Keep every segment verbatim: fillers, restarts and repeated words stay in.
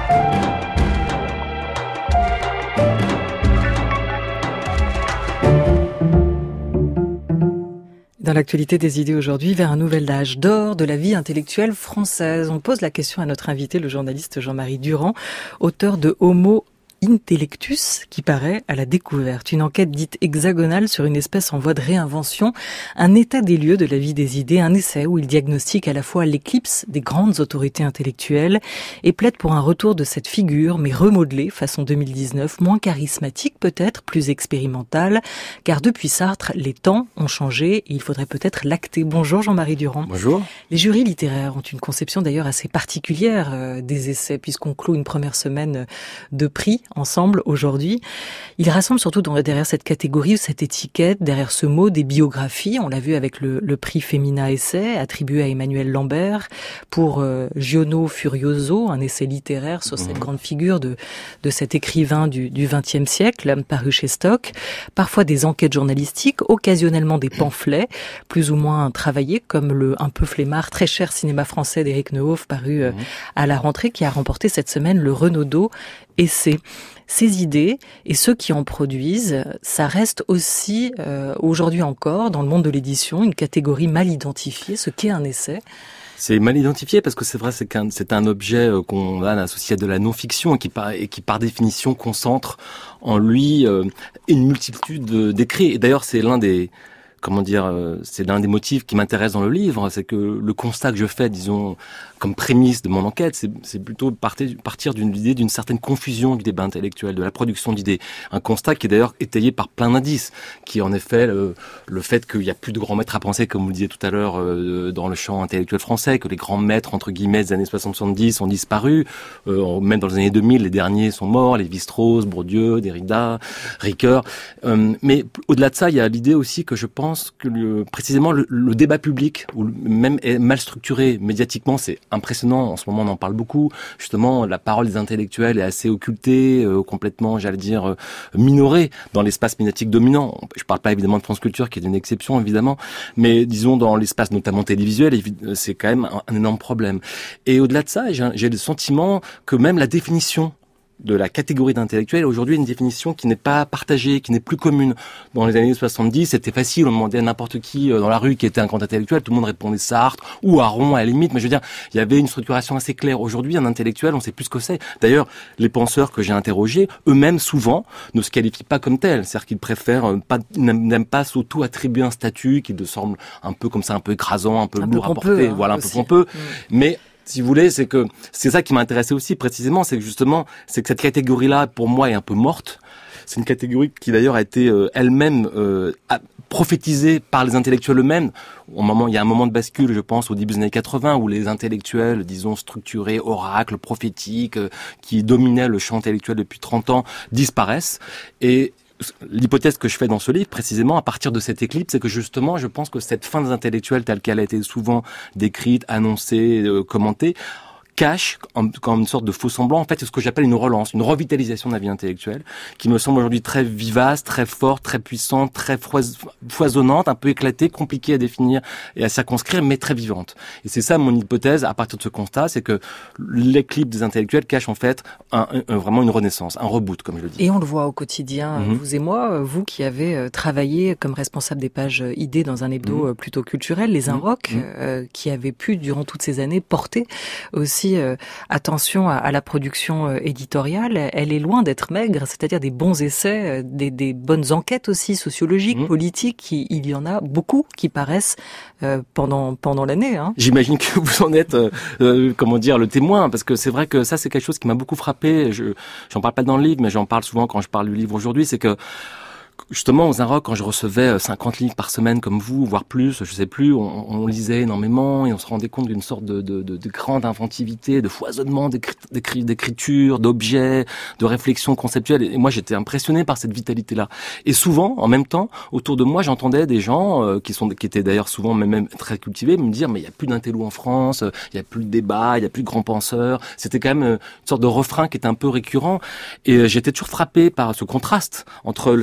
Dans l'actualité des idées aujourd'hui, vers un nouvel âge d'or de la vie intellectuelle française. On pose la question à notre invité, le journaliste Jean-Marie Durand, auteur de Homo Intellectus, qui paraît à la découverte. Une enquête dite hexagonale sur une espèce en voie de réinvention, un état des lieux de la vie des idées, un essai où il diagnostique à la fois l'éclipse des grandes autorités intellectuelles et plaide pour un retour de cette figure, mais remodelée façon deux mille dix-neuf, moins charismatique peut-être, plus expérimentale, car depuis Sartre, les temps ont changé et il faudrait peut-être l'acter. Bonjour Jean-Marie Durand. Bonjour. Les jurys littéraires ont une conception d'ailleurs assez particulière euh, des essais, puisqu'on clôt une première semaine de prix ensemble aujourd'hui. Il rassemble surtout dans, derrière cette catégorie, cette étiquette, derrière ce mot, des biographies. On l'a vu avec le, le prix Femina Essai, attribué à Emmanuel Lambert, pour euh, Giono Furioso, un essai littéraire sur cette mmh. grande figure de, de cet écrivain du, du vingtième siècle, paru chez Stock. Parfois des enquêtes journalistiques, occasionnellement des pamphlets, plus ou moins travaillés, comme le un peu flemmard, très cher cinéma français d'Éric Neuhoff, paru euh, mmh. à la rentrée, qui a remporté cette semaine le Renaudot Essai. Ces idées et ceux qui en produisent, ça reste aussi, euh, aujourd'hui encore, dans le monde de l'édition, une catégorie mal identifiée, ce qu'est un essai. C'est mal identifié parce que c'est vrai, c'est qu'un, c'est un objet qu'on a associé à de la non-fiction et qui par, et qui par définition concentre en lui euh, une multitude d'écrits. Et d'ailleurs, c'est l'un des Comment dire, c'est l'un des motifs qui m'intéresse dans le livre, c'est que le constat que je fais, disons, comme prémisse de mon enquête, c'est, c'est plutôt partir, partir d'une idée d'une certaine confusion du débat intellectuel, de la production d'idées. Un constat qui est d'ailleurs étayé par plein d'indices, qui est en effet le, le fait qu'il n'y a plus de grands maîtres à penser, comme vous le disiez tout à l'heure, euh, dans le champ intellectuel français, que les grands maîtres, entre guillemets, des années soixante soixante-dix ont disparu, euh, même dans les années deux mille, les derniers sont morts, Lévi-Strauss, Bourdieu, Derrida, Ricoeur. Euh, mais au-delà de ça, il y a l'idée aussi que je pense que le, précisément le, le débat public, ou même est mal structuré médiatiquement, c'est impressionnant. En ce moment, on en parle beaucoup. Justement, la parole des intellectuels est assez occultée, euh, complètement, j'allais dire, euh, minorée dans l'espace médiatique dominant. Je parle pas évidemment de France Culture, qui est une exception, évidemment, mais disons dans l'espace notamment télévisuel, c'est quand même un, un énorme problème. Et au-delà de ça, j'ai, j'ai le sentiment que même la définition de la catégorie d'intellectuels, aujourd'hui une définition qui n'est pas partagée, qui n'est plus commune. Dans les années soixante-dix, c'était facile, on demandait à n'importe qui dans la rue qui était un grand intellectuel, tout le monde répondait Sartre ou Aron à la limite, mais je veux dire, il y avait une structuration assez claire. Aujourd'hui, un intellectuel, on sait plus ce que c'est. D'ailleurs, les penseurs que j'ai interrogés, eux-mêmes souvent, ne se qualifient pas comme tels, c'est-à-dire qu'ils préfèrent pas, n'aiment pas s'auto-attribuer un statut qui leur semble un peu comme ça, un peu écrasant, un peu un lourd peu à porter, hein, voilà, un aussi. peu pompeux, Mmh. mais si vous voulez, c'est que c'est ça qui m'intéressait aussi précisément, c'est que justement, c'est que cette catégorie-là, pour moi, est un peu morte. C'est une catégorie qui d'ailleurs a été euh, elle-même euh, prophétisée par les intellectuels eux-mêmes. Au moment, il y a un moment de bascule, je pense, au début des années quatre-vingts, où les intellectuels, disons structurés, oracles, prophétiques, euh, qui dominaient le champ intellectuel depuis trente ans, disparaissent. Et l'hypothèse que je fais dans ce livre, précisément, à partir de cette éclipse, c'est que justement, je pense que cette fin des intellectuels, telle qu'elle a été souvent décrite, annoncée, euh, commentée, cache, comme une sorte de faux semblant, en fait, c'est ce que j'appelle une relance, une revitalisation de la vie intellectuelle, qui me semble aujourd'hui très vivace, très forte, très puissante, très foisonnante, un peu éclatée, compliquée à définir et à circonscrire, mais très vivante. Et c'est ça mon hypothèse, à partir de ce constat, c'est que l'éclipse des intellectuels cache en fait un, un, vraiment une renaissance, un reboot, comme je le dis. Et on le voit au quotidien, mm-hmm. vous et moi, vous qui avez travaillé comme responsable des pages idées dans un hebdo mm-hmm. plutôt culturel, Les Inrocks, mm-hmm. euh, qui avait pu, durant toutes ces années, porter aussi Euh, attention à, à la production euh, éditoriale, elle est loin d'être maigre, c'est-à-dire des bons essais, euh, des, des bonnes enquêtes aussi sociologiques, mmh. politiques, qui, il y en a beaucoup qui paraissent euh, pendant pendant l'année. Hein. J'imagine que vous en êtes, euh, euh, comment dire, le témoin, parce que c'est vrai que ça c'est quelque chose qui m'a beaucoup frappé. Je j'en parle pas dans le livre, mais j'en parle souvent quand je parle du livre aujourd'hui, c'est que justement, aux Inrocks, quand je recevais cinquante livres par semaine comme vous, voire plus, je sais plus, on, on lisait énormément et on se rendait compte d'une sorte de, de, de, de grande inventivité, de foisonnement d'écrit, d'écrit, d'écriture, d'objets, de réflexion conceptuelle. Et moi, j'étais impressionné par cette vitalité-là. Et souvent, en même temps, autour de moi, j'entendais des gens euh, qui sont, qui étaient d'ailleurs souvent même, même très cultivés, me dire, mais il n'y a plus d'intello en France, il n'y a plus de débat, il n'y a plus de grands penseurs. C'était quand même une sorte de refrain qui était un peu récurrent. Et j'étais toujours frappé par ce contraste entre le sentiment que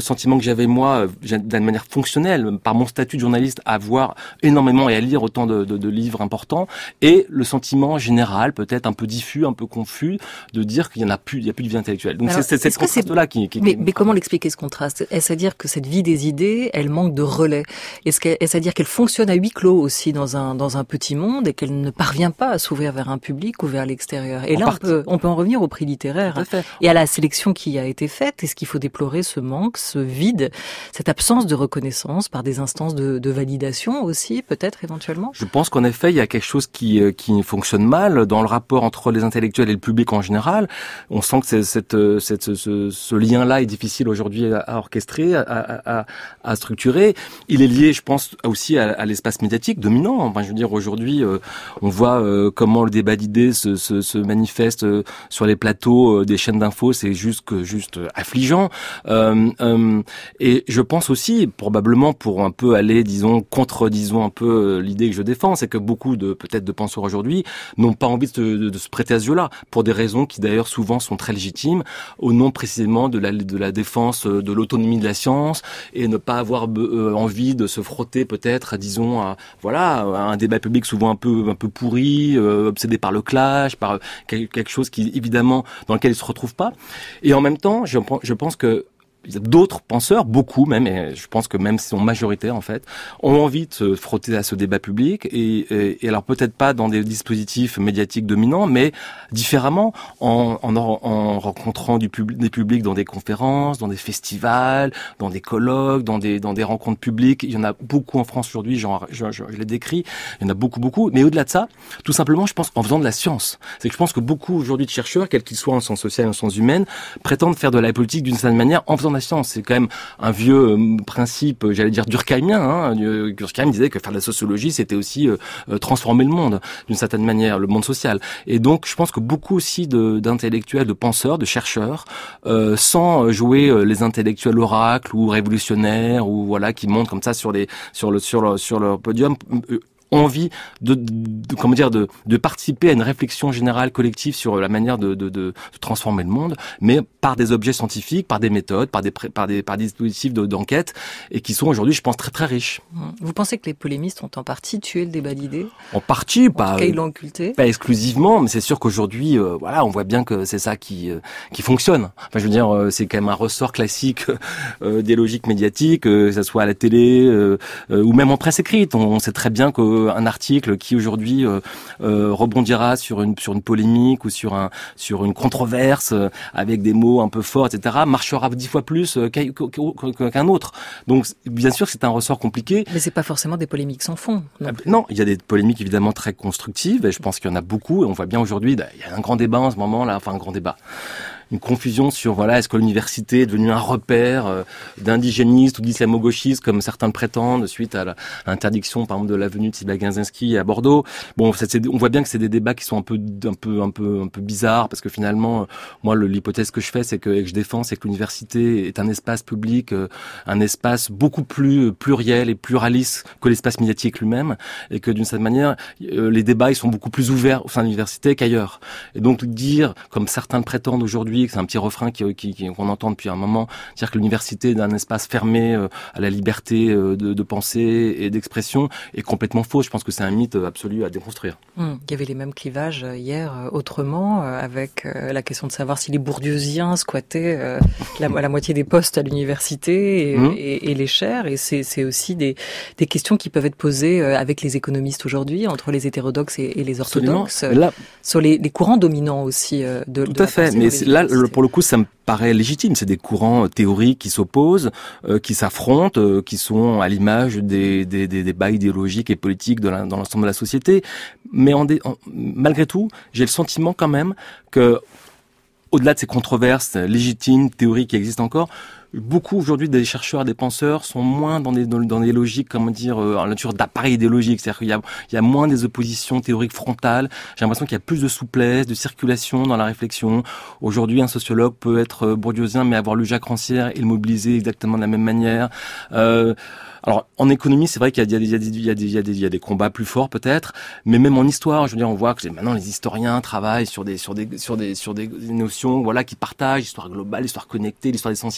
j'avais moi, d'une manière fonctionnelle, par mon statut de journaliste, à voir énormément et à lire autant de, de, de livres importants, et le sentiment général, peut-être un peu diffus, un peu confus, de dire qu'il y en a plus, il y a plus de vie intellectuelle. Donc alors, c'est, c'est cette contraste-là qui, qui. Mais, mais comment l'expliquer ce contraste? Est-ce à dire que cette vie des idées, elle manque de relais? Est-ce, que, est-ce à dire qu'elle fonctionne à huis clos aussi dans un dans un petit monde et qu'elle ne parvient pas à s'ouvrir vers un public ou vers l'extérieur? Et en là, on peut, on peut en revenir au prix littéraire et à la sélection qui a été faite. Est-ce qu'il faut déplorer ce manque, ce vide, cette absence de reconnaissance par des instances de, de validation aussi, peut-être éventuellement? Je pense qu'en effet, il y a quelque chose qui qui fonctionne mal dans le rapport entre les intellectuels et le public en général. On sent que c'est, cette, cette, ce, ce lien-là est difficile aujourd'hui à, à orchestrer, à, à, à structurer. Il est lié, je pense, aussi à, à l'espace médiatique dominant. Enfin, je veux dire, aujourd'hui, euh, on voit euh, comment le débat d'idées se, se, se manifeste euh, sur les plateaux euh, des chaînes d'infos. C'est juste que juste euh, affligeant. Euh, euh, et je pense aussi, probablement pour un peu aller, disons, contre, disons, un peu euh, l'idée que je défends, c'est que beaucoup de peut-être de penseurs aujourd'hui n'ont pas envie de, de, de se prêter à ce jeu-là, pour des raisons qui d'ailleurs souvent sont très légitimes, au nom précisément de la, de la défense de l'autonomie de la science, et ne pas avoir euh, envie de se frotter peut-être, disons, à, voilà, à un débat public souvent un peu un peu pourri, euh, obsédé par le clash, par quelque chose qui évidemment dans lequel ils se retrouvent pas. Et en même temps, je, je pense que d'autres penseurs, beaucoup même, et je pense que même si sont majoritaires en fait, ont envie de se frotter à ce débat public, et, et, et alors peut-être pas dans des dispositifs médiatiques dominants, mais différemment, en, en, en rencontrant du pub, des publics dans des conférences, dans des festivals, dans des colloques, dans des, dans des rencontres publiques. Il y en a beaucoup en France aujourd'hui, genre, je, je, je l'ai décrit, il y en a beaucoup, beaucoup. Mais au-delà de ça, tout simplement, je pense en faisant de la science. C'est que je pense que beaucoup aujourd'hui de chercheurs, quels qu'ils soient en sciences sociales et en sciences humaines, prétendent faire de la politique d'une certaine manière en faisant la science. C'est quand même un vieux euh, principe, j'allais dire durkheimien. Hein. Durkheim disait que faire de la sociologie, c'était aussi euh, transformer le monde d'une certaine manière, le monde social. Et donc, je pense que beaucoup aussi de, d'intellectuels, de penseurs, de chercheurs, euh, sans jouer euh, les intellectuels oracles ou révolutionnaires ou voilà qui montent comme ça sur les sur le sur le, sur leur podium. Euh, ont envie de, de, de comment dire de, de participer à une réflexion générale collective sur la manière de, de, de, de transformer le monde, mais par des objets scientifiques, par des méthodes, par des par des par des dispositifs de, d'enquête, et qui sont aujourd'hui, je pense, très très riches. Vous pensez que les polémistes ont en partie tué le débat d'idées? En partie, en pas. tout cas, ils l'ont occulté. Pas exclusivement, mais c'est sûr qu'aujourd'hui, euh, voilà, on voit bien que c'est ça qui euh, qui fonctionne. Enfin, je veux dire, euh, c'est quand même un ressort classique euh, des logiques médiatiques, euh, que ça soit à la télé euh, euh, ou même en presse écrite. On, on sait très bien que un article qui aujourd'hui euh, euh, rebondira sur une sur une polémique ou sur un sur une controverse euh, avec des mots un peu forts, et cetera, marchera dix fois plus euh, qu'un, qu'un autre. Donc bien sûr que c'est un ressort compliqué. Mais c'est pas forcément des polémiques sans fond. Non, non, il y a des polémiques évidemment très constructives et je pense qu'il y en a beaucoup et on voit bien aujourd'hui, il y a un grand débat en ce moment là, enfin un grand débat. Une confusion sur voilà est-ce que l'université est devenue un repère euh, d'indigénistes ou d'islamo-gauchistes comme certains le prétendent suite à, la, à l'interdiction par exemple de l'avenue de Sibla-Glinzinski à Bordeaux. Bon, ça, c'est, on voit bien que c'est des débats qui sont un peu un peu un peu un peu bizarres parce que finalement euh, moi le, l'hypothèse que je fais c'est que et que je défends c'est que l'université est un espace public, euh, un espace beaucoup plus pluriel et pluraliste que l'espace médiatique lui-même et que d'une certaine manière euh, les débats ils sont beaucoup plus ouverts au sein de l'université qu'ailleurs. Et donc dire comme certains le prétendent aujourd'hui, c'est un petit refrain qui, qui, qui, qu'on entend depuis un moment, dire que l'université est un espace fermé euh, à la liberté euh, de, de pensée et d'expression est complètement faux. Je pense que c'est un mythe absolu à déconstruire. Hum, il y avait les mêmes clivages hier euh, autrement, euh, avec euh, la question de savoir si les bourdieusiens squattaient euh, la, la moitié des postes à l'université et, hum. et, et les chaires. Et c'est, c'est aussi des, des questions qui peuvent être posées euh, avec les économistes aujourd'hui, entre les hétérodoxes et, et les orthodoxes, euh, là, sur les, les courants dominants aussi euh, de, tout de à fait. Mais là, le, pour le coup, ça me paraît légitime. C'est des courants théoriques qui s'opposent, euh, qui s'affrontent, euh, qui sont à l'image des, des, des débats idéologiques et politiques de la, dans l'ensemble de la société. Mais en dé, en, malgré tout, j'ai le sentiment quand même que, au-delà de ces controverses légitimes, théoriques qui existent encore, beaucoup aujourd'hui des chercheurs, des penseurs sont moins dans des dans, dans des logiques, comment dire, euh, en nature d'appareil idéologique. C'est-à-dire qu'il y a il y a moins des oppositions théoriques frontales. J'ai l'impression qu'il y a plus de souplesse, de circulation dans la réflexion. Aujourd'hui, un sociologue peut être bourdieusien mais avoir lu Jacques Rancière et le mobiliser exactement de la même manière. Euh, Alors, en économie, c'est vrai qu'il y a, il y a, il y a, des, il y a, des, il y a des combats plus forts peut-être, mais même en histoire, je veux dire, on voit que maintenant les historiens travaillent sur des, sur des, sur des, sur des notions, voilà, qui partagent l'histoire globale, l'histoire connectée, l'histoire des sensibilités. On voit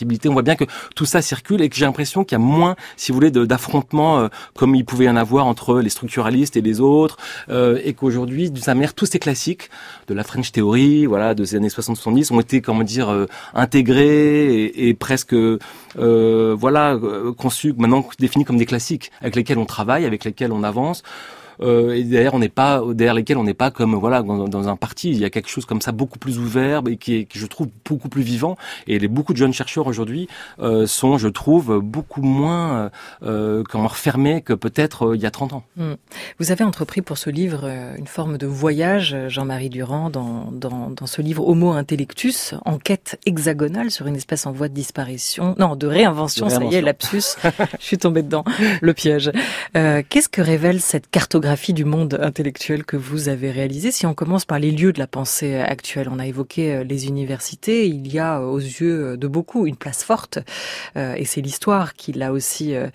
bien que tout ça circule et que j'ai l'impression qu'il y a moins, si vous voulez, de, d'affrontements euh, comme il pouvait y en avoir entre les structuralistes et les autres, euh, et qu'aujourd'hui, d'une certaine manière, tous ces classiques de la French Theory, voilà, de ces années soixante soixante-dix, ont été, comment dire, euh, intégrés et, et presque, euh, voilà, euh, conçus, maintenant définis comme des classiques, avec lesquels on travaille, avec lesquels on avance. Euh, et derrière on n'est pas derrière lesquels on n'est pas comme voilà dans, dans un parti. Il y a quelque chose comme ça beaucoup plus ouvert et qui est, qui je trouve beaucoup plus vivant. Et les beaucoup de jeunes chercheurs aujourd'hui euh, sont, je trouve, beaucoup moins euh, comment refermés que peut-être euh, il y a trente ans. Mmh. Vous avez entrepris pour ce livre euh, une forme de voyage, Jean-Marie Durand, dans, dans, dans ce livre Homo Intellectus, enquête hexagonale sur une espèce en voie de disparition, non, de réinvention. De réinvention. Ça y est, lapsus. Je suis tombée dedans, le piège. Euh, qu'est-ce que révèle cette cartographie du monde intellectuel que vous avez réalisé? Si on commence par les lieux de la pensée actuelle, on a évoqué les universités, il y a aux yeux de beaucoup une place forte, euh, et c'est l'histoire qui l'a aussi euh,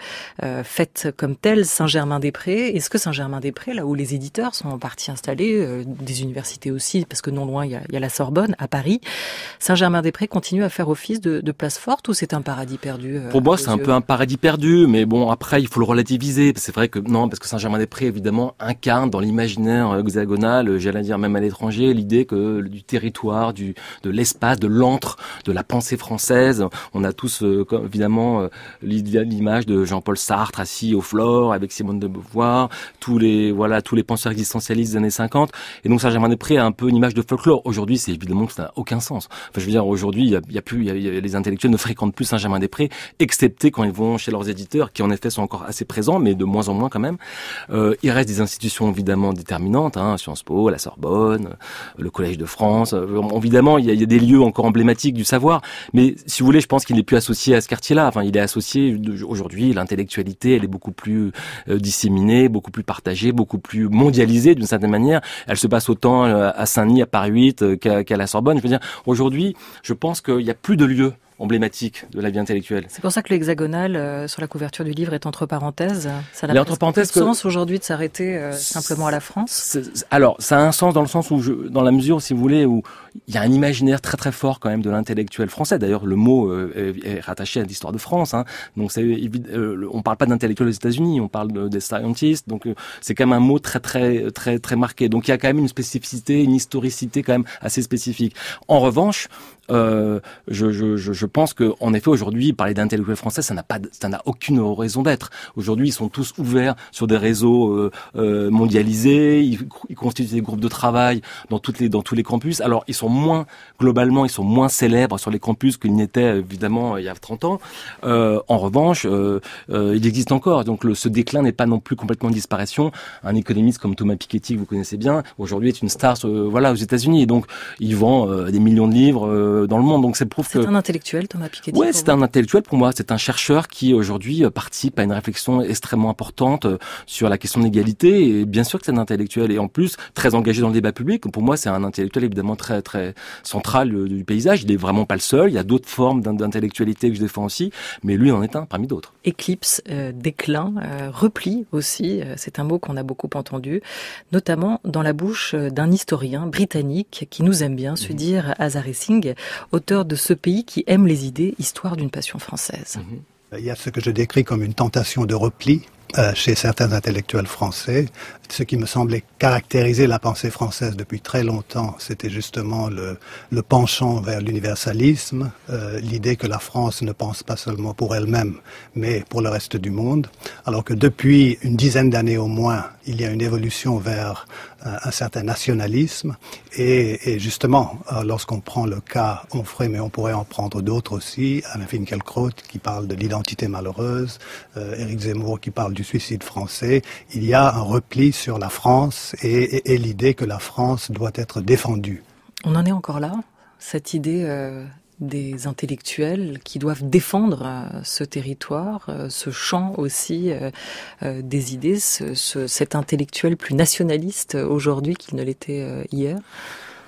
faite comme telle, Saint-Germain-des-Prés. Est-ce que Saint-Germain-des-Prés, là où les éditeurs sont en partie installés, euh, des universités aussi, parce que non loin il y a, il y a la Sorbonne à Paris, Saint-Germain-des-Prés continue à faire office de, de place forte, ou c'est un paradis perdu? euh, Pour moi, c'est un peu un paradis perdu, mais bon, après il faut le relativiser. C'est vrai que non, parce que Saint-Germain-des-Prés, évidemment, incarne dans l'imaginaire hexagonal, j'allais dire même à l'étranger, l'idée que du territoire, du de l'espace, de l'antre, de la pensée française. On a tous euh, évidemment euh, l'image de Jean-Paul Sartre assis au Flore avec Simone de Beauvoir, tous les voilà tous les penseurs existentialistes des années cinquante. Et donc Saint-Germain-des-Prés a un peu une image de folklore. Aujourd'hui, c'est évidemment que ça n'a aucun sens. Enfin, je veux dire, aujourd'hui, il y a, il y a plus, il y a, il y a, les intellectuels ne fréquentent plus Saint-Germain-des-Prés, excepté quand ils vont chez leurs éditeurs, qui en effet sont encore assez présents, mais de moins en moins quand même. Euh, il reste des institutions évidemment déterminantes, hein, Sciences Po, la Sorbonne, le Collège de France. Euh, évidemment, il y, a, il y a des lieux encore emblématiques du savoir, mais si vous voulez, je pense qu'il n'est plus associé à ce quartier-là. Enfin, il est associé aujourd'hui. L'intellectualité, elle est beaucoup plus euh, disséminée, beaucoup plus partagée, beaucoup plus mondialisée d'une certaine manière. Elle se passe autant euh, à Saint-Denis, à Paris huit, euh, qu'à, qu'à la Sorbonne. Je veux dire, aujourd'hui, je pense qu'il n'y a plus de lieux emblématique de la vie intellectuelle. C'est pour ça que l'hexagonal euh, sur la couverture du livre est entre parenthèses. Ça n'a pas de sens aujourd'hui de s'arrêter euh, simplement à la France. C'est, alors, ça a un sens dans le sens où, je, dans la mesure, si vous voulez, où il y a un imaginaire très très fort quand même de l'intellectuel français. D'ailleurs, le mot euh, est, est rattaché à l'histoire de France. Hein. Donc, c'est, euh, on parle pas d'intellectuels aux États-Unis, on parle de, des scientists. Donc, euh, c'est quand même un mot très très très très marqué. Donc, il y a quand même une spécificité, une historicité quand même assez spécifique. En revanche, Euh, je, je, je pense que, en effet, aujourd'hui, parler d'intellectuels français, ça n'a pas, ça n'a aucune raison d'être. Aujourd'hui, ils sont tous ouverts sur des réseaux euh, euh, mondialisés. Ils, ils constituent des groupes de travail dans toutes les, dans tous les campus. Alors, ils sont moins, globalement, ils sont moins célèbres sur les campus qu'ils n'étaient évidemment il y a trente ans. Euh, en revanche, euh, euh, il existe encore. Donc, le, ce déclin n'est pas non plus complètement en disparition. Un économiste comme Thomas Piketty, que vous connaissez bien, aujourd'hui est une star, euh, voilà, aux États-Unis. Et donc, il vend euh, des millions de livres. Euh, dans le monde, donc c'est prouve que c'est un intellectuel, Thomas Piketty. Ouais, c'est un intellectuel pour moi. C'est un chercheur qui aujourd'hui participe à une réflexion extrêmement importante sur la question de l'égalité. Et bien sûr que c'est un intellectuel et en plus très engagé dans le débat public. Pour moi, c'est un intellectuel évidemment très très central du paysage. Il est vraiment pas le seul. Il y a d'autres formes d'intellectualité que je défends aussi, mais lui en est un parmi d'autres. Éclipse, euh, déclin, euh, repli aussi. Euh, c'est un mot qu'on a beaucoup entendu, notamment dans la bouche d'un historien britannique qui nous aime bien, se dire Azar Singh, auteur de Ce pays qui aime les idées, histoire d'une passion française. Il y a ce que je décris comme une tentation de repli euh, chez certains intellectuels français. Ce qui me semblait caractériser la pensée française depuis très longtemps, c'était justement le, le penchant vers l'universalisme, euh, l'idée que la France ne pense pas seulement pour elle-même, mais pour le reste du monde. Alors que depuis une dizaine d'années au moins, il y a une évolution vers euh, un certain nationalisme. Et, et justement, euh, lorsqu'on prend le cas Onfray, mais on pourrait en prendre d'autres aussi, Alain Finkielkraut qui parle de l'identité malheureuse, euh, Éric Zemmour qui parle du suicide français, il y a un repli sur la France et, et, et l'idée que la France doit être défendue. On en est encore là, cette idée euh, des intellectuels qui doivent défendre euh, ce territoire, euh, ce champ aussi euh, euh, des idées, ce, ce, cet intellectuel plus nationaliste aujourd'hui qu'il ne l'était euh, hier.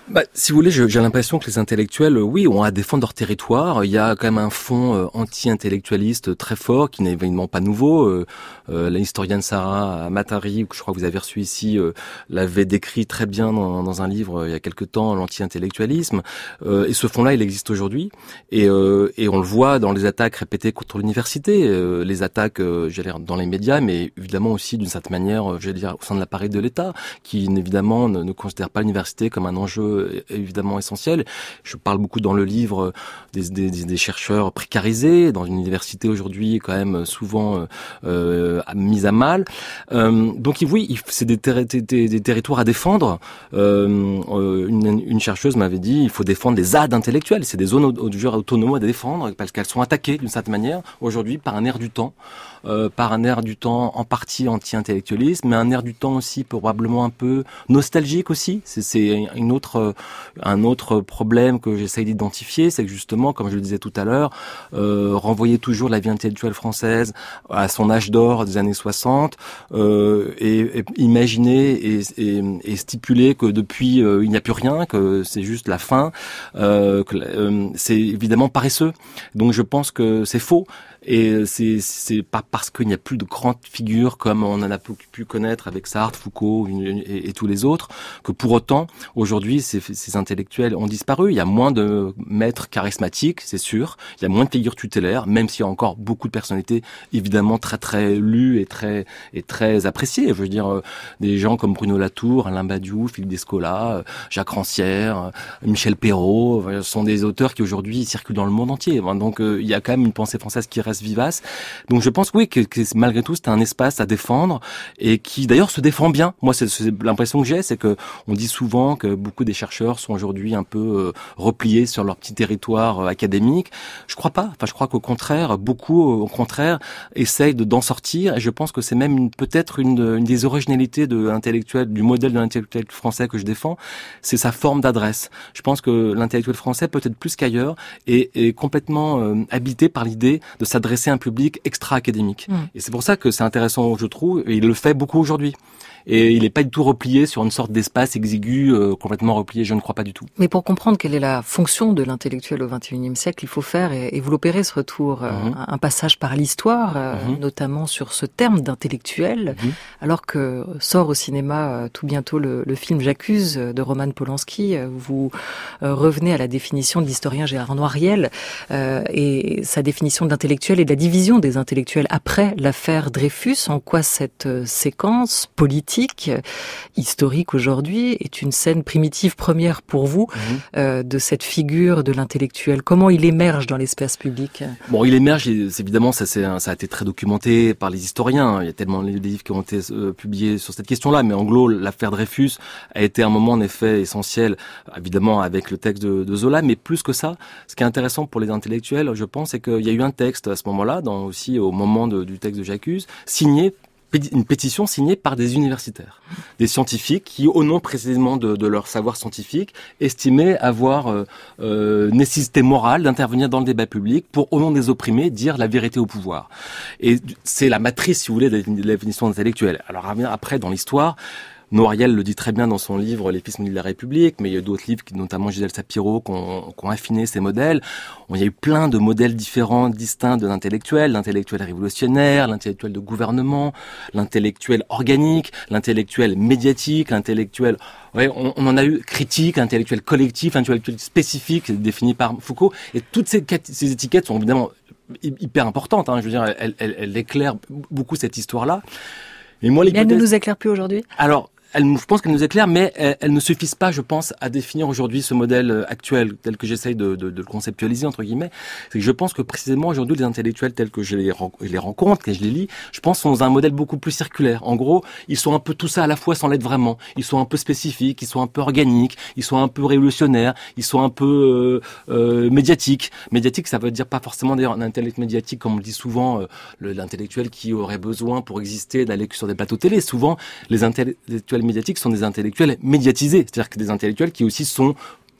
Bah, si vous voulez, je, j'ai l'impression que les intellectuels, oui, ont à défendre leur territoire. Il y a quand même un fond euh, anti-intellectualiste très fort, qui n'est évidemment pas nouveau. Euh, euh, la historienne Sarah Matari, que je crois que vous avez reçu ici, euh, l'avait décrit très bien dans, dans un livre euh, il y a quelque temps, l'anti-intellectualisme. Euh, et ce fond-là, il existe aujourd'hui. Et, euh, et on le voit dans les attaques répétées contre l'université, euh, les attaques, euh, j'allais dire, dans les médias, mais évidemment aussi d'une certaine manière, euh, j'allais dire, au sein de l'appareil de l'État, qui évidemment ne, ne considère pas l'université comme un enjeu évidemment essentiel. Je parle beaucoup dans le livre des, des, des chercheurs précarisés dans une université aujourd'hui quand même souvent euh, mise à mal. Euh, donc oui, c'est des, terri- des, des territoires à défendre. Euh, une, une chercheuse m'avait dit il faut défendre des Z A D intellectuels. C'est des zones autonomes à défendre parce qu'elles sont attaquées d'une certaine manière aujourd'hui par un air du temps. Euh, par un air du temps en partie anti-intellectualiste, mais un air du temps aussi probablement un peu nostalgique aussi. C'est, c'est une autre, un autre problème que j'essaye d'identifier, c'est que justement, comme je le disais tout à l'heure, euh, renvoyer toujours la vie intellectuelle française à son âge d'or des années soixante, euh, et, et imaginer et, et, et stipuler que depuis euh, il n'y a plus rien, que c'est juste la fin, euh, que, euh, c'est évidemment paresseux. Donc je pense que c'est faux. Et c'est, c'est pas parce qu'il n'y a plus de grandes figures comme on en a pu connaître avec Sartre, Foucault et, et tous les autres, que pour autant, aujourd'hui, ces, ces intellectuels ont disparu. Il y a moins de maîtres charismatiques, c'est sûr. Il y a moins de figures tutélaires, même s'il y a encore beaucoup de personnalités, évidemment, très, très lues et très, et très appréciées. Je veux dire, euh, des gens comme Bruno Latour, Alain Badiou, Philippe Descola, euh, Jacques Rancière, euh, Michel Perrault, euh, sont des auteurs qui aujourd'hui circulent dans le monde entier. Donc, euh, il y a quand même une pensée française qui reste vivace. Donc je pense oui que, que malgré tout c'est un espace à défendre et qui d'ailleurs se défend bien. Moi c'est, c'est l'impression que j'ai, c'est que on dit souvent que beaucoup des chercheurs sont aujourd'hui un peu euh, repliés sur leur petit territoire euh, académique. Je crois pas. Enfin je crois qu'au contraire beaucoup au contraire essayent de d'en sortir et je pense que c'est même une, peut-être une, une des originalités de l'intellectuel, du modèle de l'intellectuel français que je défends, c'est sa forme d'adresse. Je pense que l'intellectuel français peut-être plus qu'ailleurs est, est complètement euh, habité par l'idée de sa adresser un public extra-académique. Mmh. Et c'est pour ça que c'est intéressant, je trouve, et il le fait beaucoup aujourd'hui. Et il n'est pas du tout replié sur une sorte d'espace exigu, euh, complètement replié, je ne crois pas du tout. Mais pour comprendre quelle est la fonction de l'intellectuel au vingt et unième siècle, il faut faire, et, et vous l'opérez ce retour, euh, mmh. un, un passage par l'histoire, euh, mmh. notamment sur ce terme d'intellectuel, mmh. alors que sort au cinéma euh, tout bientôt le, le film J'accuse de Roman Polanski. Euh, vous euh, revenez à la définition de l'historien Gérard Noiriel euh, et sa définition de l'intellectuel et de la division des intellectuels après l'affaire Dreyfus. En quoi cette euh, séquence politique historique aujourd'hui est une scène primitive première pour vous mmh. euh, de cette figure de l'intellectuel. Comment il émerge dans l'espace public? Bon, il émerge, évidemment, ça, c'est, ça a été très documenté par les historiens. Il y a tellement de livres qui ont été euh, publiés sur cette question-là, mais en gros, l'affaire Dreyfus a été un moment en effet essentiel, évidemment avec le texte de, de Zola, mais plus que ça, ce qui est intéressant pour les intellectuels, je pense, c'est qu'il y a eu un texte à ce moment-là, dans, aussi au moment de, du texte de J'accuse, signé une pétition signée par des universitaires, des scientifiques qui, au nom précisément de, de leur savoir scientifique, estimaient avoir euh, euh, nécessité morale d'intervenir dans le débat public pour, au nom des opprimés, dire la vérité au pouvoir. Et c'est la matrice, si vous voulez, de la définition intellectuelle. Alors après, dans l'histoire, Noiriel le dit très bien dans son livre Les fils maudits de la République, mais il y a d'autres livres, notamment Gisèle Sapiro, qui ont, qui ont affiné ces modèles. Il y a eu plein de modèles différents, distincts de l'intellectuel, l'intellectuel révolutionnaire, l'intellectuel de gouvernement, l'intellectuel organique, l'intellectuel médiatique, l'intellectuel, ouais, on, on en a eu critique, intellectuel collectif, intellectuel spécifique, défini par Foucault. Et toutes ces, ces étiquettes sont évidemment hyper importantes. Hein, je veux dire, elles, elles, elles éclairent beaucoup cette histoire-là. Mais moi, l'hypothèse... Mais elles ne nous éclairent plus aujourd'hui. Alors, elles, je pense qu'elles nous éclairent, mais elles, elles ne suffisent pas, je pense, à définir aujourd'hui ce modèle actuel tel que j'essaye de, de, de le conceptualiser, entre guillemets. C'est que je pense que précisément aujourd'hui, les intellectuels tels que je les, je les rencontre, que je les lis, je pense sont dans un modèle beaucoup plus circulaire. En gros, ils sont un peu tout ça à la fois sans l'être vraiment. Ils sont un peu spécifiques, ils sont un peu organiques, ils sont un peu révolutionnaires, ils sont un peu euh, euh, médiatiques. Médiatique, ça veut dire pas forcément d'ailleurs un intellectuel médiatique, comme on le dit souvent, euh, le, l'intellectuel qui aurait besoin pour exister d'aller sur des plateaux télé. Souvent, les intellectuels médiatiques sont des intellectuels médiatisés, c'est-à-dire que des intellectuels qui aussi sont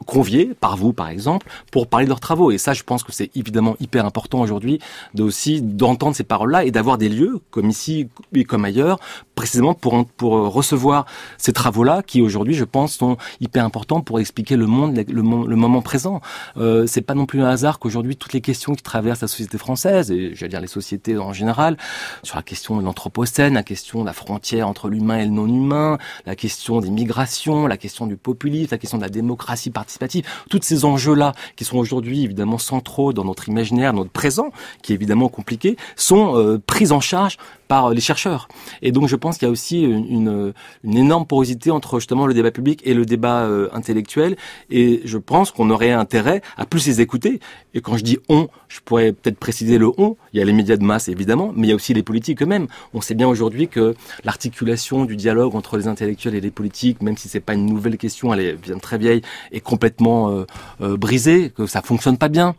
conviés par vous, par exemple, pour parler de leurs travaux. Et ça, je pense que c'est évidemment hyper important aujourd'hui de aussi d'entendre ces paroles-là et d'avoir des lieux, comme ici et comme ailleurs, précisément pour, pour recevoir ces travaux-là qui, aujourd'hui, je pense, sont hyper importants pour expliquer le monde, le, le, le moment présent. Euh, c'est pas non plus un hasard qu'aujourd'hui, toutes les questions qui traversent la société française, et j'allais dire les sociétés en général, sur la question de l'anthropocène, la question de la frontière entre l'humain et le non-humain, la question des migrations, la question du populisme, la question de la démocratie participative, tous ces enjeux-là qui sont aujourd'hui évidemment centraux dans notre imaginaire, notre présent, qui est évidemment compliqué, sont euh, pris en charge par les chercheurs. Et donc je pense qu'il y a aussi une, une, une énorme porosité entre justement le débat public et le débat euh, intellectuel, et je pense qu'on aurait intérêt à plus les écouter. Et quand je dis on, je pourrais peut-être préciser le on, il y a les médias de masse évidemment, mais il y a aussi les politiques eux-mêmes. On sait bien aujourd'hui que l'articulation du dialogue entre les intellectuels et les politiques, même si c'est pas une nouvelle question, elle est bien très vieille, est complètement euh, euh, brisée, que ça fonctionne pas bien.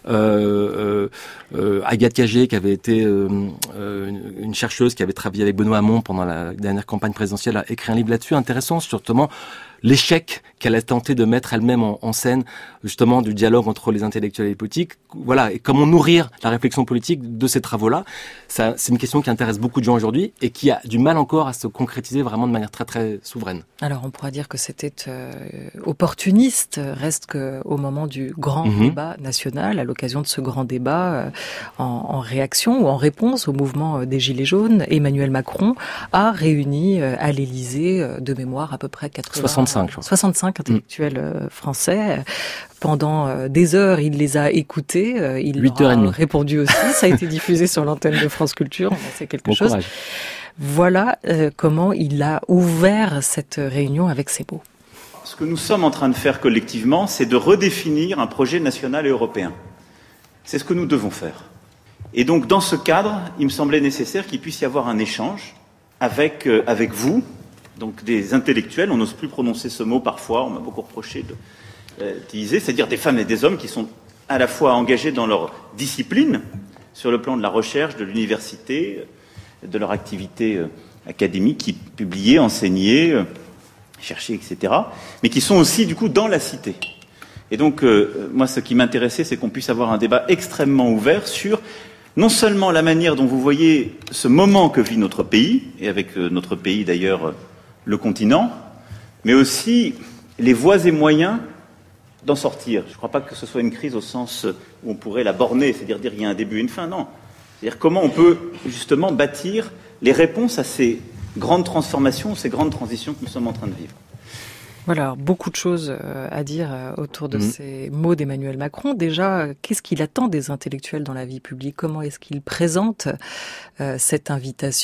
Euh, euh, euh, Agathe Cagé, qui avait été euh, euh, une, une chercheuse qui avait travaillé avec Benoît Hamon pendant la dernière campagne présidentielle, a écrit un livre là-dessus intéressant, sur justement l'échec qu'elle a tenté de mettre elle-même en, en scène, justement, du dialogue entre les intellectuels et les politiques. Voilà, et comment nourrir la réflexion politique de ces travaux-là. Ça, c'est une question qui intéresse beaucoup de gens aujourd'hui et qui a du mal encore à se concrétiser vraiment de manière très très souveraine. Alors on pourra dire que c'était euh, opportuniste, reste qu'au moment du grand mmh. débat national, à l'occasion de ce grand débat, euh, en, en réaction ou en réponse au mouvement des Gilets jaunes, Emmanuel Macron a réuni euh, à l'Élysée, euh, de mémoire, à peu près quatre-vingts, soixante-cinq, je crois. soixante-cinq intellectuels mmh. français. Pendant euh, des heures, il les a écoutés, euh, il leur a répondu aussi, ça a été diffusé sur l'antenne de France Culture, on en sait quelque bon chose. Courage. Voilà euh, comment il a ouvert cette réunion avec ces mots. Ce que nous sommes en train de faire collectivement, c'est de redéfinir un projet national et européen. C'est ce que nous devons faire. Et donc, dans ce cadre, il me semblait nécessaire qu'il puisse y avoir un échange avec, euh, avec vous, donc des intellectuels. On n'ose plus prononcer ce mot parfois, on m'a beaucoup reproché de l'utiliser, c'est-à-dire des femmes et des hommes qui sont à la fois engagés dans leur discipline, sur le plan de la recherche, de l'université, de leur activité académique, qui publiaient, enseignaient, cherchaient, et cetera, mais qui sont aussi, du coup, dans la cité. Et donc, euh, moi, ce qui m'intéressait, c'est qu'on puisse avoir un débat extrêmement ouvert sur non seulement la manière dont vous voyez ce moment que vit notre pays, et avec euh, notre pays, d'ailleurs, euh, le continent, mais aussi les voies et moyens d'en sortir. Je ne crois pas que ce soit une crise au sens où on pourrait la borner, c'est-à-dire dire il y a un début et une fin, non. C'est-à-dire comment on peut justement bâtir les réponses à ces grandes transformations, ces grandes transitions que nous sommes en train de vivre. Voilà, beaucoup de choses à dire autour de mmh. ces mots d'Emmanuel Macron. Déjà, qu'est-ce qu'il attend des intellectuels dans la vie publique ? Comment est-ce qu'il présente euh, cette invitation ?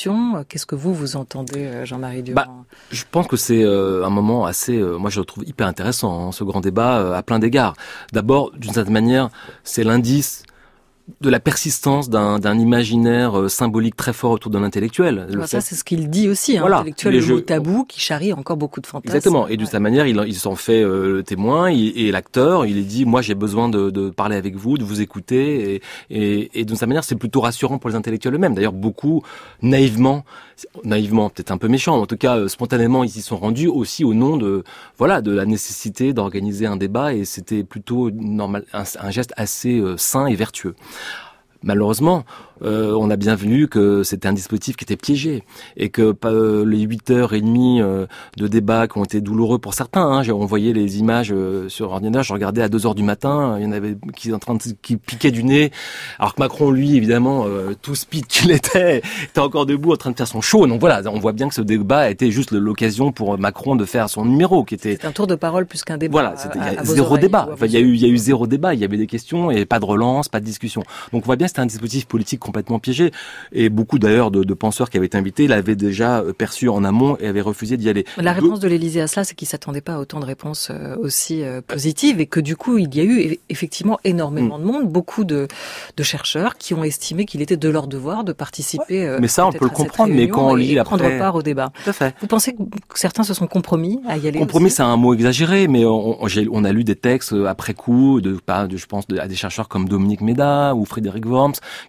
Qu'est-ce que vous, vous entendez, Jean-Marie Durand ? Bah, je pense que c'est euh, un moment assez, euh, moi je le trouve hyper intéressant, hein, ce grand débat, euh, à plein d'égards. D'abord, d'une certaine manière, c'est l'indice de la persistance d'un, d'un imaginaire euh, symbolique très fort autour de l'intellectuel. Alors ça, c'est ce qu'il dit aussi, hein, voilà, intellectuel, le jeux... mot tabou qui charrie encore beaucoup de fantasmes. Exactement, et d'une certaine manière, il, il s'en fait euh, le témoin, il, et l'acteur, il est dit, moi j'ai besoin de, de parler avec vous, de vous écouter, et, et, et d'une certaine manière, c'est plutôt rassurant pour les intellectuels eux-mêmes. D'ailleurs, beaucoup, naïvement, naïvement, peut-être un peu méchant, mais en tout cas, euh, spontanément, ils y sont rendus aussi au nom de, voilà, de la nécessité d'organiser un débat, et c'était plutôt normal, un, un geste assez euh, sain et vertueux. Malheureusement, euh, on a bien vu que c'était un dispositif qui était piégé et que euh, les huit heures et demie euh, de débat qui ont été douloureux pour certains, hein, on voyait les images euh, sur ordinateur, je regardais à deux heures du matin, il y en avait qui en train de, qui piquaient du nez, alors que Macron, lui, évidemment, euh, tout speed qu'il était, était encore debout en train de faire son show. Donc voilà, on voit bien que ce débat a été juste l'occasion pour Macron de faire son numéro, qui était... C'est un tour de parole plus qu'un débat. Voilà, c'était, il y a zéro débat. Enfin, il y a eu, il y a eu zéro débat. Il y avait des questions et pas de relance, pas de discussion. Donc on voit bien que c'était un dispositif politique complètement piégé. Et beaucoup d'ailleurs de, de penseurs qui avaient été invités l'avaient déjà perçu en amont et avaient refusé d'y aller. La réponse de l'Élysée à cela, c'est qu'ils s'attendaient pas à autant de réponses aussi positives et que du coup, il y a eu effectivement énormément mmh. de monde, beaucoup de, de chercheurs qui ont estimé qu'il était de leur devoir de participer. Ouais, mais ça, on peut le comprendre. Mais quand on lit après, prendre part au débat. Tout à fait. Vous pensez que certains se sont compromis à y aller? Compromis, aussi c'est un mot exagéré, mais on, on, on a lu des textes après coup, de, de je pense, de, à des chercheurs comme Dominique Méda ou Frédéric Worms, qui eux-mêmes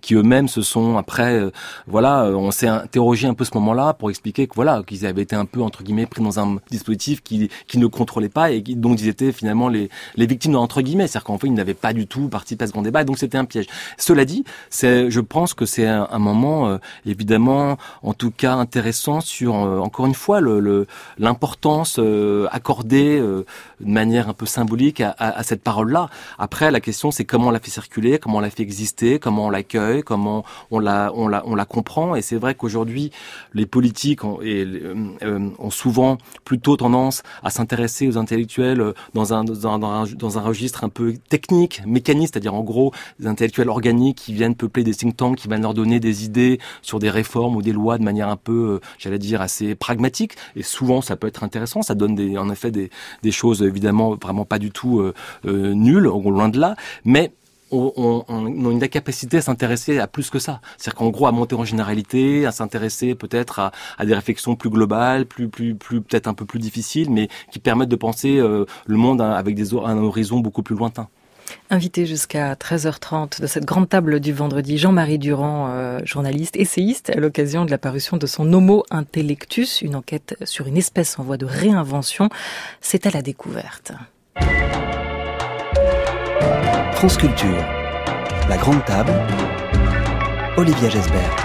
eux-mêmes se sont après, euh, voilà, on s'est interrogé un peu ce moment-là pour expliquer que voilà, qu'ils avaient été un peu entre guillemets pris dans un dispositif qui qui ne contrôlait pas et qui, dont ils étaient finalement les les victimes entre guillemets, c'est-à-dire qu'en fait ils n'avaient pas du tout participé à ce grand débat, et donc c'était un piège. Cela dit, c'est, je pense que c'est un, un moment euh, évidemment, en tout cas intéressant sur euh, encore une fois le, le l'importance euh, accordée euh, de manière un peu symbolique à, à, à cette parole-là. Après, la question c'est comment on la fait circuler, comment on la fait exister, comment on l'accueille, comment on la on la on la comprend. Et c'est vrai qu'aujourd'hui les politiques ont, et, euh, ont souvent plutôt tendance à s'intéresser aux intellectuels dans un dans un, dans un dans un registre un peu technique, mécanique, c'est-à-dire en gros des intellectuels organiques qui viennent peupler des think tanks, qui viennent leur donner des idées sur des réformes ou des lois de manière un peu, euh, j'allais dire, assez pragmatique. Et souvent, ça peut être intéressant. Ça donne des, en effet des, des choses évidemment vraiment pas du tout euh, euh, nulles, loin de là. Mais on, on, on a une capacité à s'intéresser à plus que ça. C'est-à-dire qu'en gros, à monter en généralité, à s'intéresser peut-être à, à des réflexions plus globales, plus, plus, plus peut-être un peu plus difficiles, mais qui permettent de penser euh, le monde avec des, un horizon beaucoup plus lointain. Invité jusqu'à treize heures trente de cette grande table du vendredi, Jean-Marie Durand, euh, journaliste, essayiste, à l'occasion de la parution de son Homo Intellectus, une enquête sur une espèce en voie de réinvention. C'est à la découverte. France Culture, la grande table, Olivia Gesbert.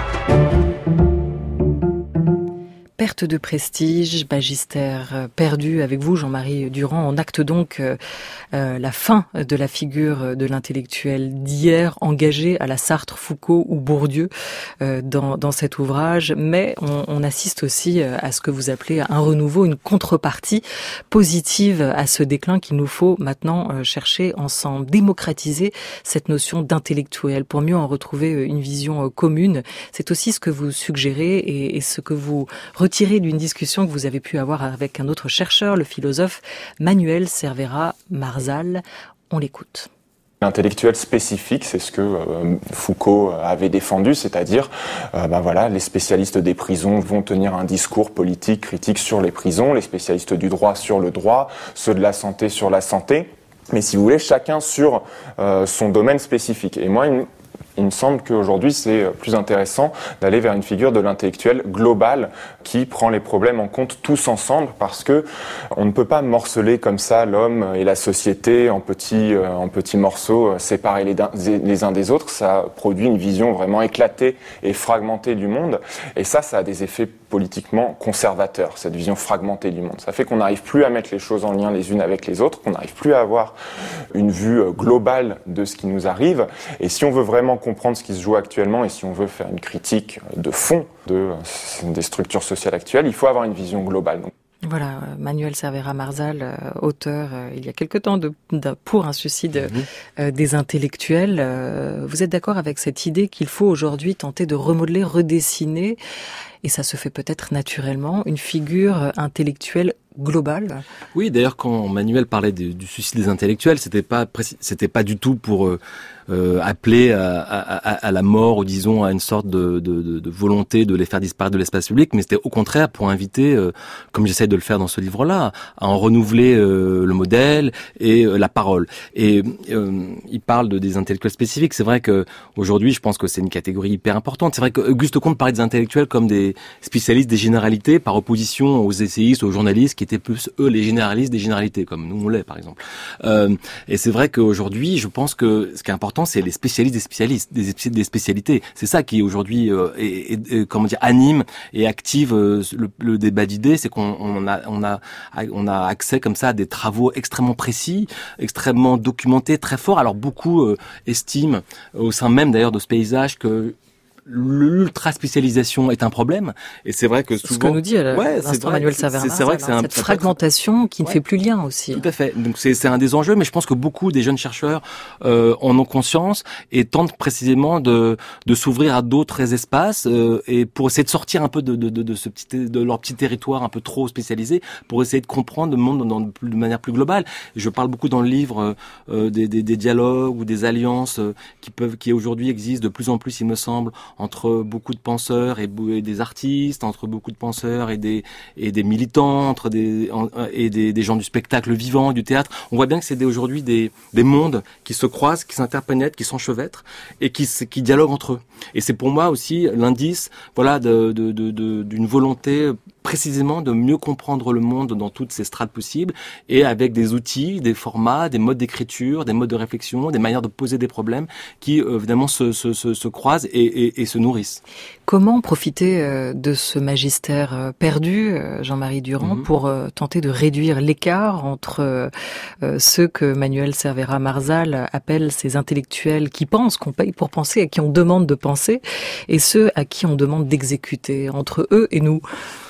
Perte de prestige, magistère perdu avec vous, Jean-Marie Durand. On acte donc euh, euh, la fin de la figure de l'intellectuel d'hier, engagé à la Sartre, Foucault ou Bourdieu euh, dans, dans cet ouvrage. Mais on, on assiste aussi à ce que vous appelez un renouveau, une contrepartie positive à ce déclin qu'il nous faut maintenant euh, chercher ensemble, démocratiser cette notion d'intellectuel pour mieux en retrouver une vision euh, commune. C'est aussi ce que vous suggérez et, et ce que vous tiré d'une discussion que vous avez pu avoir avec un autre chercheur, le philosophe Manuel Cervera Marzal. On l'écoute. L'intellectuel spécifique, c'est ce que euh, Foucault avait défendu, c'est-à-dire, euh, ben voilà, les spécialistes des prisons vont tenir un discours politique, critique sur les prisons, les spécialistes du droit sur le droit, ceux de la santé sur la santé, mais si vous voulez, chacun sur euh, son domaine spécifique. Et moi, une Il me semble qu'aujourd'hui, c'est plus intéressant d'aller vers une figure de l'intellectuel global qui prend les problèmes en compte tous ensemble, parce que on ne peut pas morceler comme ça l'homme et la société en petits, en petits morceaux séparés les uns des autres. Ça produit une vision vraiment éclatée et fragmentée du monde. Et ça, ça a des effets politiquement conservateurs, cette vision fragmentée du monde. Ça fait qu'on n'arrive plus à mettre les choses en lien les unes avec les autres, qu'on n'arrive plus à avoir une vue globale de ce qui nous arrive. Et si on veut vraiment comprendre ce qui se joue actuellement et si on veut faire une critique de fond de, des structures sociales actuelles, il faut avoir une vision globale. Donc, voilà, Manuel Cervera Marzal, euh, auteur euh, il y a quelque temps de, de pour un suicide euh, des intellectuels. Euh, vous êtes d'accord avec cette idée qu'il faut aujourd'hui tenter de remodeler, redessiner, et ça se fait peut-être naturellement, une figure intellectuelle globale? Oui, d'ailleurs, quand Manuel parlait de, du suicide des intellectuels, c'était pas précis, c'était pas du tout pour euh, euh, appeler à, à, à la mort ou disons à une sorte de, de, de, de volonté de les faire disparaître de l'espace public, mais c'était au contraire pour inviter, euh, comme j'essaie de le faire dans ce livre-là, à en renouveler euh, le modèle et euh, la parole. Et euh, il parle de des intellectuels spécifiques. C'est vrai que aujourd'hui, je pense que c'est une catégorie hyper importante. C'est vrai que Auguste Comte parlait des intellectuels comme des spécialistes des généralités, par opposition aux essayistes, aux journalistes qui étaient plus eux les généralistes des généralités, comme nous on l'est par exemple. Euh, et c'est vrai qu'aujourd'hui, je pense que ce qui est important, c'est les spécialistes des spécialistes, des, des spécialités. C'est ça qui aujourd'hui, euh, est, est, est, comment dire, anime et active euh, le, le débat d'idées, c'est qu'on on a, on a, on a accès comme ça à des travaux extrêmement précis, extrêmement documentés, très forts. Alors beaucoup euh, estiment, au sein même d'ailleurs de ce paysage, que l'ultra spécialisation est un problème, et c'est vrai que souvent, ce que nous dit à ouais, l'instant Manuel Cervera Marzal, c'est vrai que c'est un, cette fragmentation qui ne ouais. fait plus lien aussi. Tout à fait. Donc c'est c'est un des enjeux, mais je pense que beaucoup des jeunes chercheurs euh, en ont conscience et tentent précisément de de s'ouvrir à d'autres espaces euh, et pour essayer de sortir un peu de de de, de ce petit de leur petit territoire un peu trop spécialisé, pour essayer de comprendre le monde dans, dans, de manière plus globale. Et je parle beaucoup dans le livre euh, des, des des dialogues ou des alliances euh, qui peuvent qui aujourd'hui existent de plus en plus, il me semble, entre beaucoup de penseurs et, et des artistes, entre beaucoup de penseurs et des et des militants, entre des et des, des gens du spectacle vivant, du théâtre. On voit bien que c'est des, aujourd'hui des des mondes qui se croisent, qui s'interpénètrent, qui s'enchevêtrent et qui qui dialoguent entre eux. Et c'est pour moi aussi l'indice, voilà, de, de, de, de d'une volonté précisément de mieux comprendre le monde dans toutes ses strates possibles et avec des outils, des formats, des modes d'écriture, des modes de réflexion, des manières de poser des problèmes qui euh, évidemment se, se, se, se croisent et, et, et se nourrissent. Comment profiter euh, de ce magistère euh, perdu, euh, Jean-Marie Durand, mm-hmm. pour euh, tenter de réduire l'écart entre euh, ceux que Manuel Cervera Marzal appelle ces intellectuels qui pensent, qu'on paye pour penser, à qui on demande de penser, et ceux à qui on demande d'exécuter, entre eux et nous?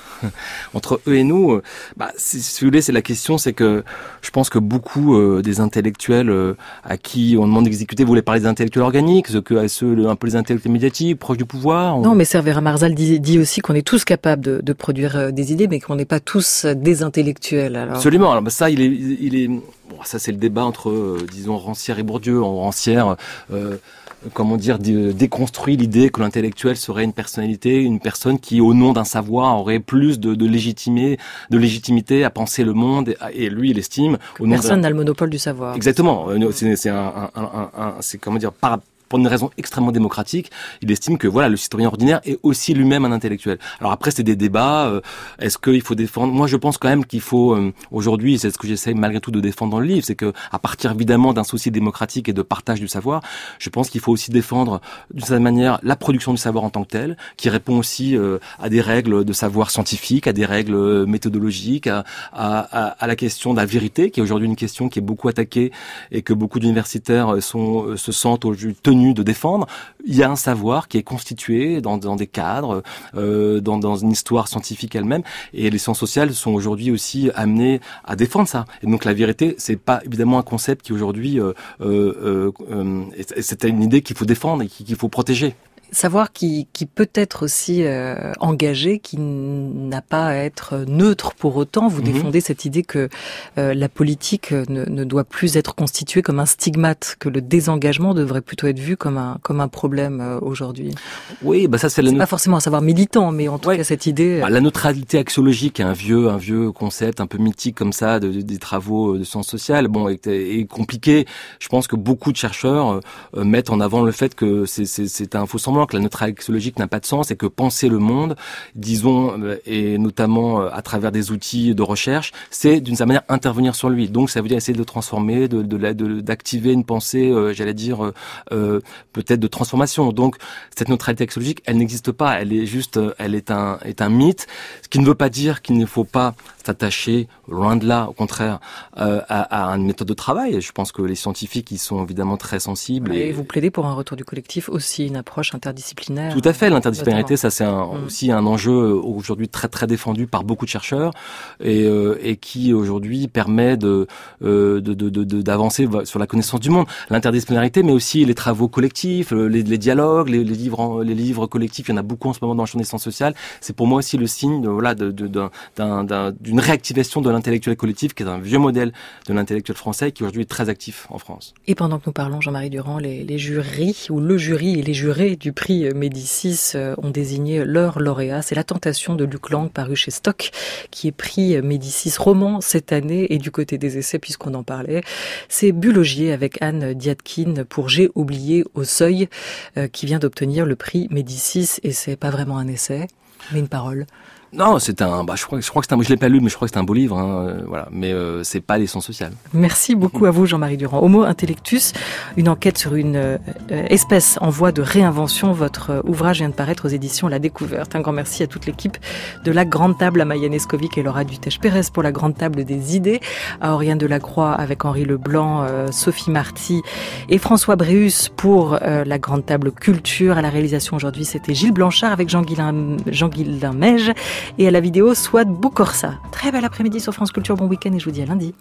Entre eux et nous, bah, si, si vous voulez, c'est la question, c'est que je pense que beaucoup euh, des intellectuels euh, à qui on demande d'exécuter, vous voulez parler des intellectuels organiques, ce que à ceux le, un peu les intellectuels médiatiques, proches du pouvoir. On... Non, mais Cervera Marzal dit, dit aussi qu'on est tous capables de, de produire euh, des idées, mais qu'on n'est pas tous des intellectuels. Alors. Absolument. Alors bah, ça, il est, il est, bon, ça c'est le débat entre, euh, disons, Rancière et Bourdieu. En Rancière. Euh, comment dire, déconstruit l'idée que l'intellectuel serait une personnalité, une personne qui, au nom d'un savoir, aurait plus de, de, légitimé, de légitimité à penser le monde, et, et lui, il estime... Au nom personne n'a le monopole du savoir. Exactement. C'est, c'est, un, un, un, un, c'est comment dire, par... pour une raison extrêmement démocratique, il estime que voilà, le citoyen ordinaire est aussi lui-même un intellectuel. Alors après, c'est des débats. Euh, est-ce qu'il faut défendre? Moi, je pense quand même qu'il faut euh, aujourd'hui, c'est ce que j'essaie malgré tout de défendre dans le livre, c'est que à partir évidemment d'un souci démocratique et de partage du savoir, je pense qu'il faut aussi défendre d'une certaine manière la production du savoir en tant que tel, qui répond aussi euh, à des règles de savoir scientifique, à des règles méthodologiques, à, à, à, à la question de la vérité, qui est aujourd'hui une question qui est beaucoup attaquée et que beaucoup d'universitaires sont se sentent aujourd'hui tenus de défendre. Il y a un savoir qui est constitué dans, dans des cadres, euh, dans, dans une histoire scientifique elle-même, et les sciences sociales sont aujourd'hui aussi amenées à défendre ça. Et donc la vérité, c'est pas évidemment un concept qui aujourd'hui, euh, euh, euh, c'est une idée qu'il faut défendre et qu'il faut protéger. Savoir qui, qui peut être aussi euh, engagé, qui n'a pas à être neutre pour autant. Vous mmh. défendez cette idée que euh, la politique ne, ne doit plus être constituée comme un stigmate, que le désengagement devrait plutôt être vu comme un comme un problème euh, aujourd'hui. Oui, bah ça c'est, la c'est ne... pas forcément un savoir militant, mais en tout ouais. cas cette idée. Bah, la neutralité axiologique est un vieux un vieux concept un peu mythique comme ça de, de, des travaux de sciences sociales. Bon, est, est compliqué. Je pense que beaucoup de chercheurs euh, mettent en avant le fait que c'est c'est, c'est un faux semblant, que la neutralité axiologique n'a pas de sens et que penser le monde, disons, et notamment à travers des outils de recherche, c'est d'une certaine manière intervenir sur lui. Donc ça veut dire essayer de le transformer, de, de, de d'activer une pensée, euh, j'allais dire, euh, peut-être de transformation. Donc cette neutralité axiologique, elle n'existe pas. Elle est juste, elle est un, est un mythe. Ce qui ne veut pas dire qu'il ne faut pas s'attacher, loin de là, au contraire, euh, à, à une méthode de travail. Je pense que les scientifiques, ils sont évidemment très sensibles. Et, et vous plaidez pour un retour du collectif aussi, une approche interdisciplinaire. Tout à fait, l'interdisciplinarité, ça c'est un, mmh. aussi un enjeu aujourd'hui très très défendu par beaucoup de chercheurs et, euh, et qui aujourd'hui permet de, euh, de, de, de d'avancer sur la connaissance du monde. L'interdisciplinarité, mais aussi les travaux collectifs, les, les dialogues, les, les livres, les livres collectifs. Il y en a beaucoup en ce moment dans le champ des sciences sociales. C'est pour moi aussi le signe, de, voilà, de, de, d'un, d'un, d'un, d'une réactivation de l'intellectuel collectif, qui est un vieux modèle de l'intellectuel français, qui aujourd'hui est très actif en France. Et pendant que nous parlons, Jean-Marie Durand, les, les jurys ou le jury et les jurés du prix Médicis ont désigné leur lauréat. C'est La Tentation de Luc Lang, paru chez Stock, qui est prix Médicis roman cette année. Et du côté des essais, puisqu'on en parlait, c'est Bulogier avec Anne Diadkine pour J'ai oublié au seuil, euh, qui vient d'obtenir le prix Médicis. Et c'est pas vraiment un essai, mais une parole. Non, c'est un. Bah, je crois, je crois que c'est un. Je l'ai pas lu, mais je crois que c'est un beau livre. Hein, euh, voilà, mais euh, c'est pas les sciences sociales. Merci beaucoup à vous, Jean-Marie Durand. Homo Intellectus, une enquête sur une euh, espèce en voie de réinvention. Votre euh, ouvrage vient de paraître aux éditions La Découverte. Un grand merci à toute l'équipe de La Grande Table, à Maïane Escovic et Laura Dutèche-Pérez pour La Grande Table des idées, à Oriane Delacroix avec Henri Leblanc, euh, Sophie Marty et François Bréhus pour euh, La Grande Table Culture. À la réalisation aujourd'hui, c'était Gilles Blanchard avec Jean-Guilain Jean-Guilain Meige. Et à la vidéo, Souad Boukorsa. Très bel après-midi sur France Culture, bon week-end et je vous dis à lundi.